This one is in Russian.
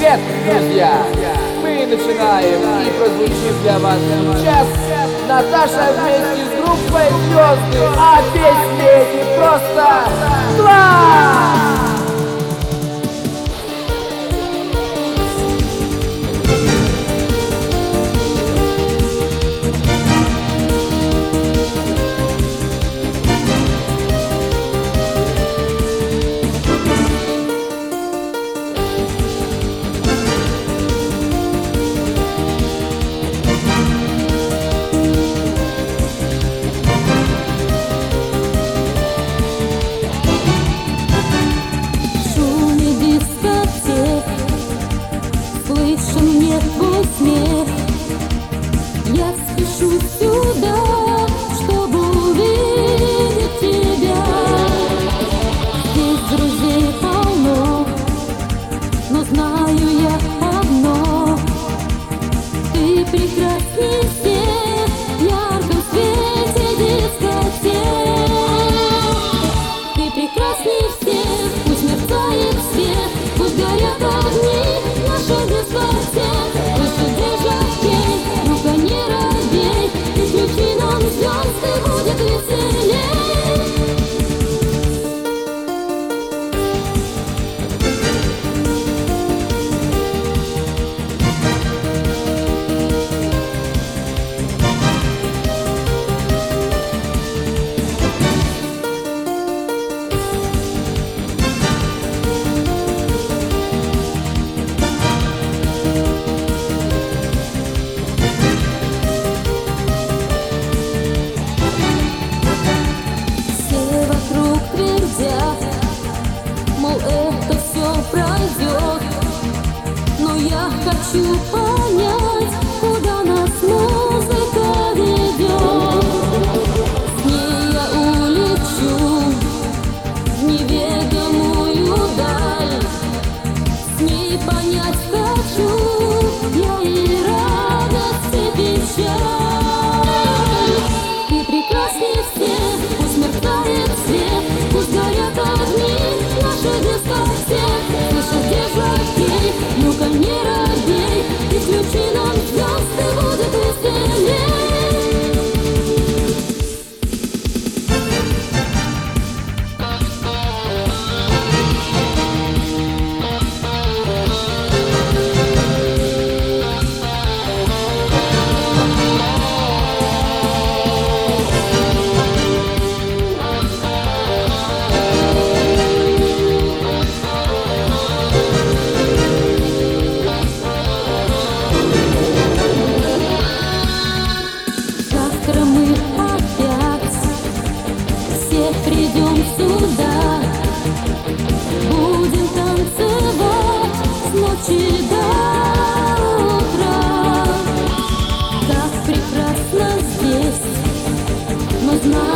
Привет, друзья! Мы начинаем и прозвучит для вас сейчас Наташа вместе с группой Звезды, а песни эти просто класс! Я спешу сюда, чтобы увидеть тебя. Здесь друзей полно, но знаю я одно: ты прекрасней всех в ярком свете дискотек. Ты прекрасней всех, пусть мерцает свет, пусть горят огни наших дискотек. Мол, это все пройдет, но я хочу понять, куда нас музыка ведет. С ней я улечу в неведомую даль, с ней понять хочу я и радость, и печаль. Ты прекрасней всех, пусть мерцает свет, пусть горят огни наших дискотек. Слышишь, где жаки, ну-ка не робей, и включи нам звезды, будет веселей. Мы опять все придем сюда, будем танцевать с ночи до утра. Так прекрасно здесь, но знаем.